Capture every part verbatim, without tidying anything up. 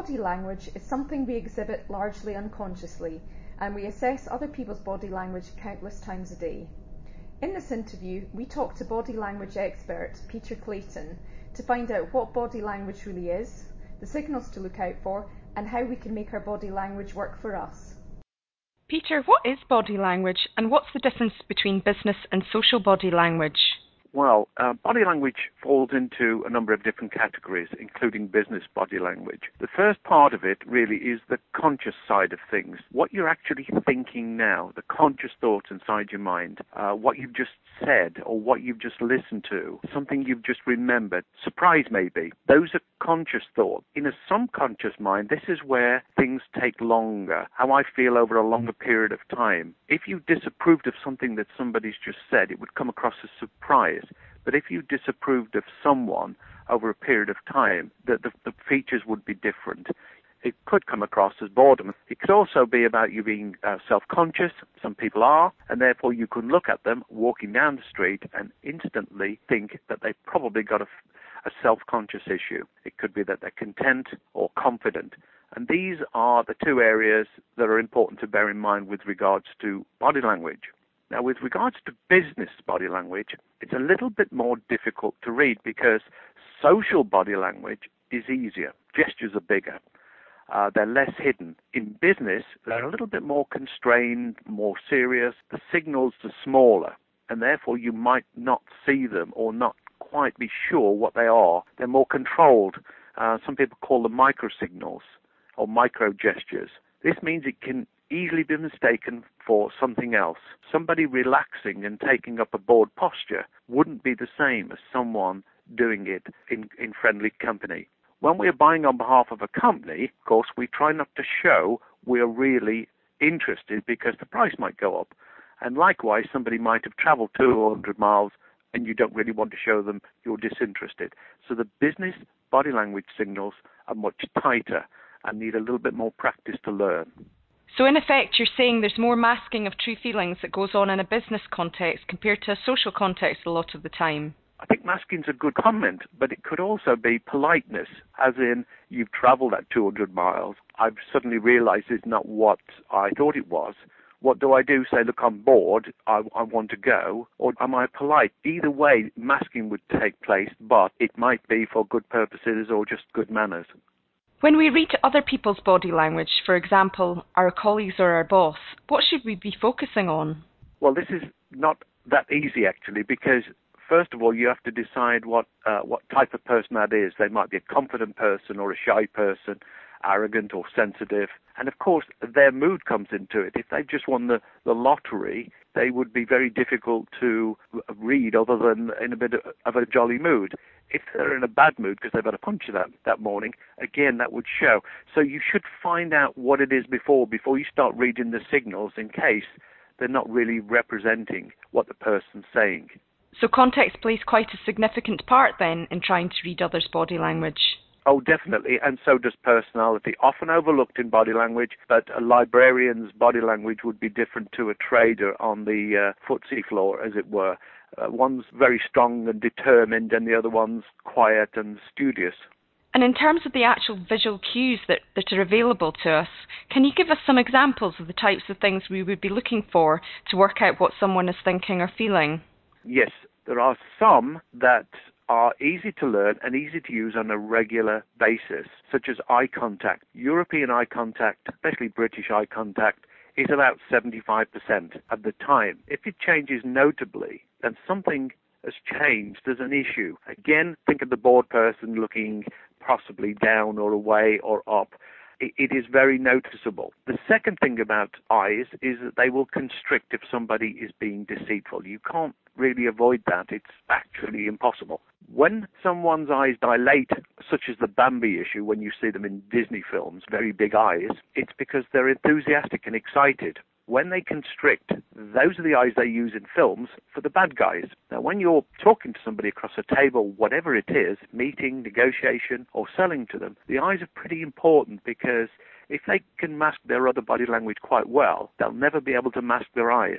body language is something we exhibit largely unconsciously, and we assess other people's body language countless times a day. In this interview, we talk to body language expert Peter Clayton to find out what body language really is, the signals to look out for, and how we can make our body language work for us. Peter, what is body language, and what's the difference between business and social body language? Well, uh, body language falls into a number of different categories, including business body language. The first part of it really is the conscious side of things, what you're actually thinking now, the conscious thoughts inside your mind, uh, what you've just said or what you've just listened to, something you've just remembered, surprise maybe. Those are conscious thoughts. In a subconscious mind, this is where things take longer, how I feel over a longer period of time. If you disapproved of something that somebody's just said, it would come across as surprise. But if you disapproved of someone over a period of time, the, the, the features would be different. It could come across as boredom. It could also be about you being uh, self-conscious. Some people are, and therefore you can look at them walking down the street and instantly think that they've probably got a, a self-conscious issue. It could be that they're content or confident. And these are the two areas that are important to bear in mind with regards to body language. Now, with regards to business body language, it's a little bit more difficult to read because social body language is easier. Gestures are bigger. Uh, they're less hidden. In business, they're a little bit more constrained, more serious. The signals are smaller, and therefore you might not see them or not quite be sure what they are. They're more controlled. Uh, some people call them micro-signals or micro-gestures. This means it can easily be mistaken for something else. Somebody relaxing and taking up a bored posture wouldn't be the same as someone doing it in, in friendly company. When we're buying on behalf of a company, of course, we try not to show we're really interested because the price might go up. And likewise, somebody might have traveled two hundred miles and you don't really want to show them you're disinterested. So the business body language signals are much tighter and need a little bit more practice to learn. So in effect, you're saying there's more masking of true feelings that goes on in a business context compared to a social context a lot of the time. I think masking's a good comment, but it could also be politeness, as in you've travelled at two hundred miles. I've suddenly realised it's not what I thought it was. What do I do? Say, look, I'm bored, I, I want to go, or am I polite? Either way, masking would take place, but it might be for good purposes or just good manners. When we read other people's body language, for example, our colleagues or our boss, what should we be focusing on? Well, this is not that easy, actually, because first of all, you have to decide what uh, what type of person that is. They might be a confident person or a shy person, arrogant or sensitive. And of course, their mood comes into it. If they've just won the, the lottery, they would be very difficult to read other than in a bit of a jolly mood. If they're in a bad mood because they've had a puncture that, that morning, again, that would show. So you should find out what it is before, before you start reading the signals in case they're not really representing what the person's saying. So context plays quite a significant part then in trying to read others' body language. Oh, definitely, and so does personality. Often overlooked in body language, but a librarian's body language would be different to a trader on the uh, footsie floor, as it were. Uh, one's very strong and determined, and the other one's quiet and studious. And in terms of the actual visual cues that, that are available to us, can you give us some examples of the types of things we would be looking for to work out what someone is thinking or feeling? Yes, there are some that are easy to learn and easy to use on a regular basis, such as eye contact. European eye contact, especially British eye contact, is about seventy-five percent of the time. If it changes notably, then something has changed. There's an issue. Again, think of the bored person looking possibly down or away or up. It, it is very noticeable. The second thing about eyes is that they will constrict if somebody is being deceitful. You can't really avoid that. It's actually impossible. When someone's eyes dilate, such as the Bambi issue, when you see them in Disney films, very big eyes, it's because they're enthusiastic and excited. When they constrict, those are the eyes they use in films for the bad guys. Now, when you're talking to somebody across a table, whatever it is, meeting, negotiation, or selling to them, the eyes are pretty important because if they can mask their other body language quite well, they'll never be able to mask their eyes.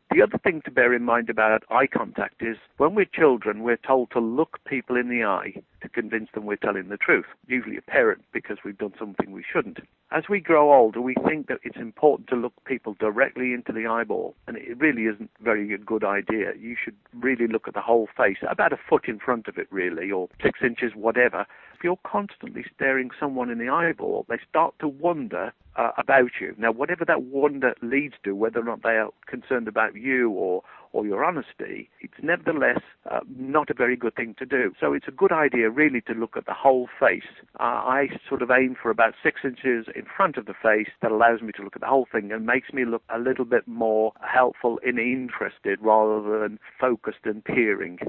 The other thing to bear in mind about eye contact is when we're children, we're told to look people in the eye to convince them we're telling the truth, usually a parent, because we've done something we shouldn't. As we grow older, we think that it's important to look people directly into the eyeball, and it really isn't very a good idea. You should really look at the whole face, about a foot in front of it, really, or six inches, whatever. If you're constantly staring someone in the eyeball, they start to wonder uh, about you. Now, whatever that wonder leads to, whether or not they are concerned about you or or your honesty, it's nevertheless uh, not a very good thing to do. So it's a good idea really to look at the whole face. Uh, I sort of aim for about six inches in front of the face. That allows me to look at the whole thing and makes me look a little bit more helpful and interested rather than focused and peering.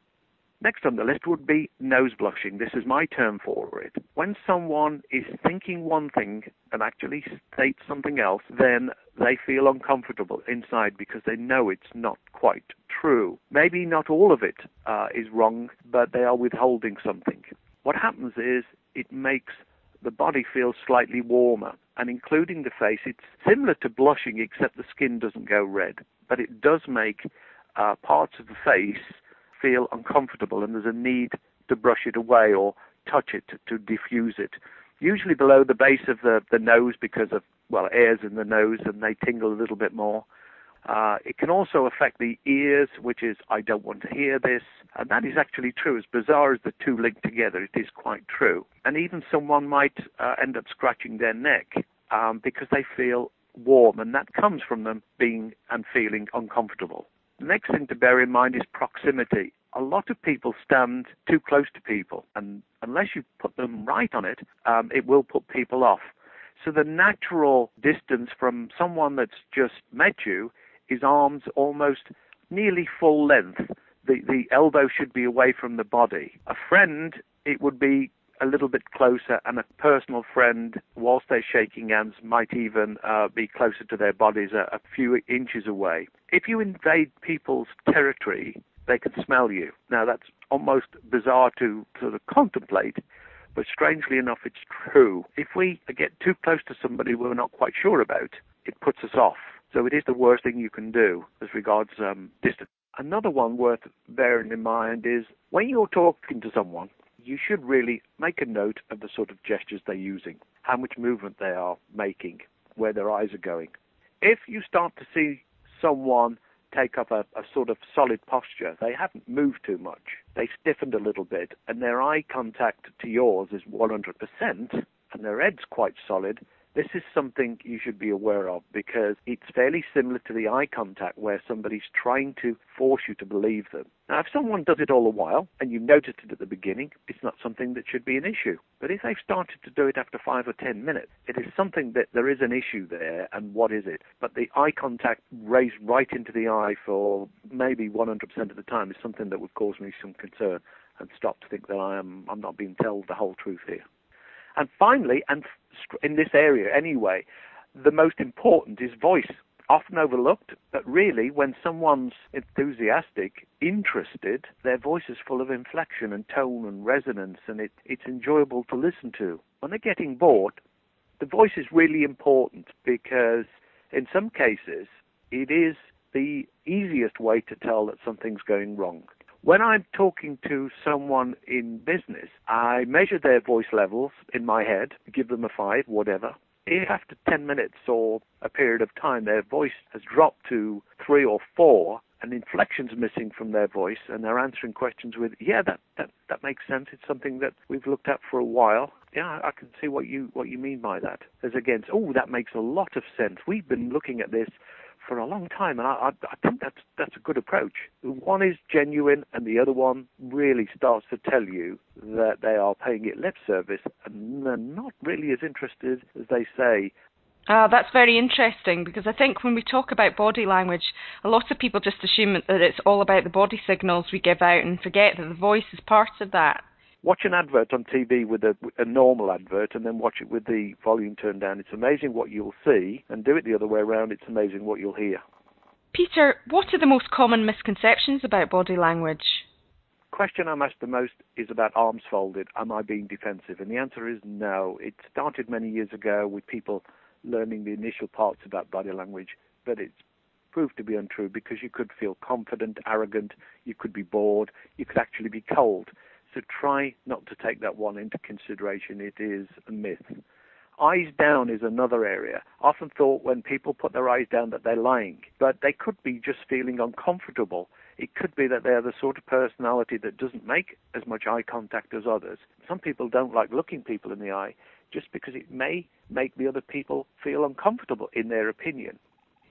Next on the list would be nose blushing. This is my term for it. When someone is thinking one thing and actually states something else, then they feel uncomfortable inside because they know it's not quite true. Maybe not all of it uh, is wrong, but they are withholding something. What happens is it makes the body feel slightly warmer, and including the face, it's similar to blushing except the skin doesn't go red, but it does make uh, parts of the face feel uncomfortable, and there's a need to brush it away or touch it to, to diffuse it. Usually below the base of the, the nose because of, well, hairs in the nose, and they tingle a little bit more. Uh, it can also affect the ears, which is, I don't want to hear this. And that is actually true. As bizarre as the two link together, it is quite true. And even someone might uh, end up scratching their neck um, because they feel warm, and that comes from them being and feeling uncomfortable. The next thing to bear in mind is proximity. A lot of people stand too close to people, and unless you put them right on it, um, it will put people off. So the natural distance from someone that's just met you is arms almost nearly full length. The, the elbow should be away from the body. A friend, it would be a little bit closer, and a personal friend, whilst they're shaking hands, might even uh, be closer to their bodies, a, a few inches away. If you invade people's territory, they can smell you. Now, that's almost bizarre to sort of contemplate, but strangely enough, it's true. If we get too close to somebody we're not quite sure about, it puts us off. So it is the worst thing you can do as regards um, distance. Another one worth bearing in mind is when you're talking to someone, you should really make a note of the sort of gestures they're using, how much movement they are making, where their eyes are going. If you start to see someone take up a, a sort of solid posture, they haven't moved too much, they stiffened a little bit, and their eye contact to yours is one hundred percent, and their head's quite solid, this is something you should be aware of, because it's fairly similar to the eye contact where somebody's trying to force you to believe them. Now, if someone does it all the while, and you noticed it at the beginning, it's not something that should be an issue. But if they've started to do it after five or ten minutes, it is something that there is an issue there, and what is it? But the eye contact raised right into the eye for maybe one hundred percent of the time is something that would cause me some concern and stop to think that I am, I'm not being told the whole truth here. And finally, and in this area anyway, the most important is voice. Often overlooked, but really when someone's enthusiastic, interested, their voice is full of inflection and tone and resonance, and it, it's enjoyable to listen to. When they're getting bored, the voice is really important because in some cases it is the easiest way to tell that something's going wrong. When I'm talking to someone in business, I measure their voice levels in my head, give them a five, whatever. If after ten minutes or a period of time their voice has dropped to three or four and inflection's missing from their voice and they're answering questions with, yeah, that, that, that makes sense. It's something that we've looked at for a while. Yeah, I can see what you what you mean by that. As against, oh, that makes a lot of sense. We've been looking at this for a long time, and I, I, I think that's that's a good approach. One is genuine, and the other one really starts to tell you that they are paying it lip service, and they're not really as interested as they say. Ah, that's very interesting, because I think when we talk about body language, a lot of people just assume that it's all about the body signals we give out and forget that the voice is part of that. Watch an advert on T V with a, a normal advert and then watch it with the volume turned down. It's amazing what you'll see, and do it the other way around, it's amazing what you'll hear. Peter, what are the most common misconceptions about body language? The question I'm asked the most is about arms folded. Am I being defensive? And the answer is no. It started many years ago with people learning the initial parts about body language, but it's prove to be untrue because you could feel confident, arrogant, you could be bored, you could actually be cold. So try not to take that one into consideration. It is a myth. Eyes down is another area. I often thought when people put their eyes down that they're lying, but they could be just feeling uncomfortable. It could be that they're the sort of personality that doesn't make as much eye contact as others. Some people don't like looking people in the eye just because it may make the other people feel uncomfortable in their opinion.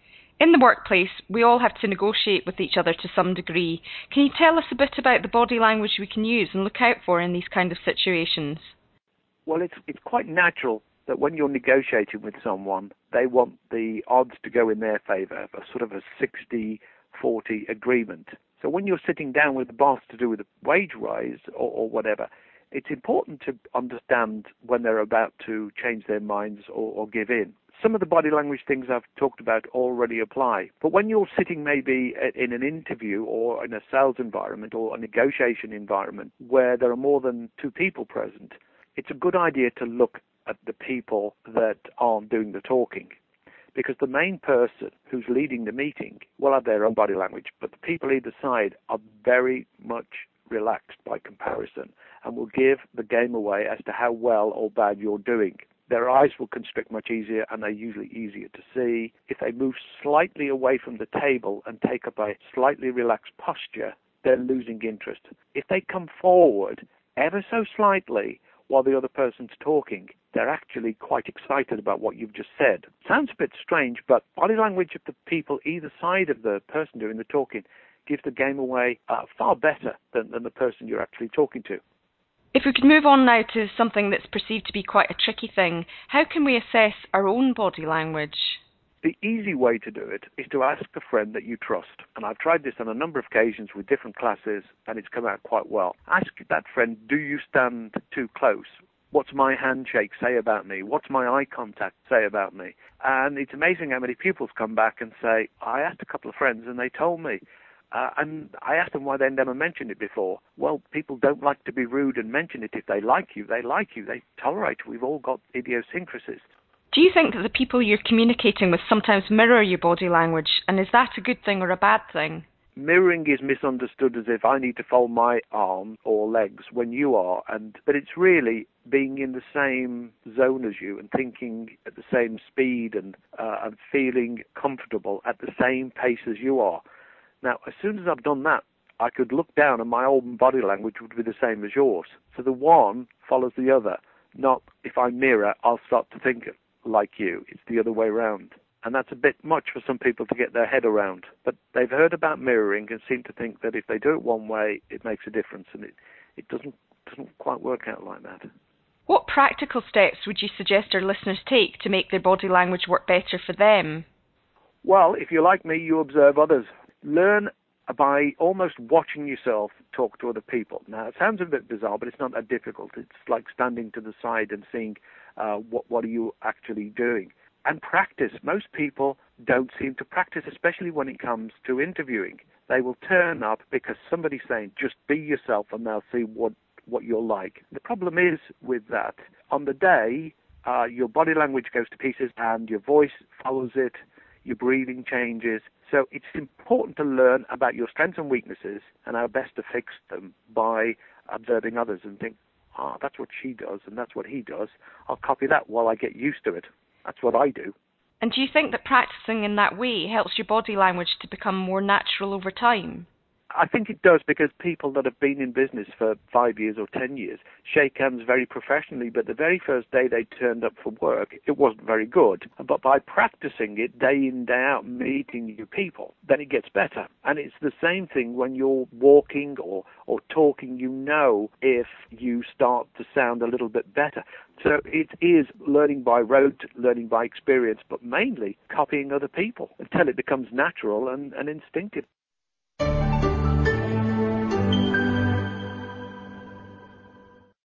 In the workplace, we all have to negotiate with each other to some degree. Can you tell us a bit about the body language we can use and look out for in these kind of situations? Well, it's it's quite natural that when you're negotiating with someone, they want the odds to go in their favour, a sort of a sixty forty agreement. So when you're sitting down with the boss to do with a wage rise or, or whatever, it's important to understand when they're about to change their minds or, or give in. Some of the body language things I've talked about already apply. But when you're sitting maybe in an interview or in a sales environment or a negotiation environment where there are more than two people present, it's a good idea to look at the people that aren't doing the talking. Because the main person who's leading the meeting will have their own body language, but the people either side are very much relaxed by comparison and will give the game away as to how well or bad you're doing. Their eyes will constrict much easier and they're usually easier to see. If they move slightly away from the table and take up a slightly relaxed posture, they're losing interest. If they come forward ever so slightly while the other person's talking, they're actually quite excited about what you've just said. Sounds a bit strange, but body language of the people either side of the person doing the talking gives the game away uh, far better than, than the person you're actually talking to. If we could move on now to something that's perceived to be quite a tricky thing, how can we assess our own body language? The easy way to do it is to ask a friend that you trust. And I've tried this on a number of occasions with different classes, and it's come out quite well. Ask that friend, do you stand too close? What's my handshake say about me? What's my eye contact say about me? And it's amazing how many pupils come back and say, I asked a couple of friends and they told me. Uh, and I asked them why they'd never mentioned it before. Well, people don't like to be rude and mention it. If they like you, they like you. They tolerate. We've all got idiosyncrasies. Do you think that the people you're communicating with sometimes mirror your body language, and is that a good thing or a bad thing? Mirroring is misunderstood as if I need to fold my arm or legs when you are, and but it's really being in the same zone as you and thinking at the same speed and, uh, and feeling comfortable at the same pace as you are. Now, as soon as I've done that, I could look down and my own body language would be the same as yours. So the one follows the other, not if I mirror, I'll start to think like you. It's the other way around. And that's a bit much for some people to get their head around. But they've heard about mirroring and seem to think that if they do it one way, it makes a difference. And it, it doesn't, doesn't quite work out like that. What practical steps would you suggest our listeners take to make their body language work better for them? Well, if you're like me, you observe others. Learn by almost watching yourself talk to other people. Now, it sounds a bit bizarre, but it's not that difficult. It's like standing to the side and seeing uh, what, what are you actually doing. And practice. Most people don't seem to practice, especially when it comes to interviewing. They will turn up because somebody's saying, just be yourself and they'll see what, what you're like. The problem is with that, on the day, uh, your body language goes to pieces and your voice follows it, your breathing changes. So it's important to learn about your strengths and weaknesses and how best to fix them by observing others and think, ah, oh, that's what she does and that's what he does. I'll copy that while I get used to it. That's what I do. And do you think that practicing in that way helps your body language to become more natural over time? I think it does, because people that have been in business for five years or ten years shake hands very professionally, but the very first day they turned up for work, it wasn't very good. But by practicing it day in, day out, meeting new people, then it gets better. And it's the same thing when you're walking or, or talking. You know if you start to sound a little bit better. So it is learning by rote, learning by experience, but mainly copying other people until it becomes natural and, and instinctive.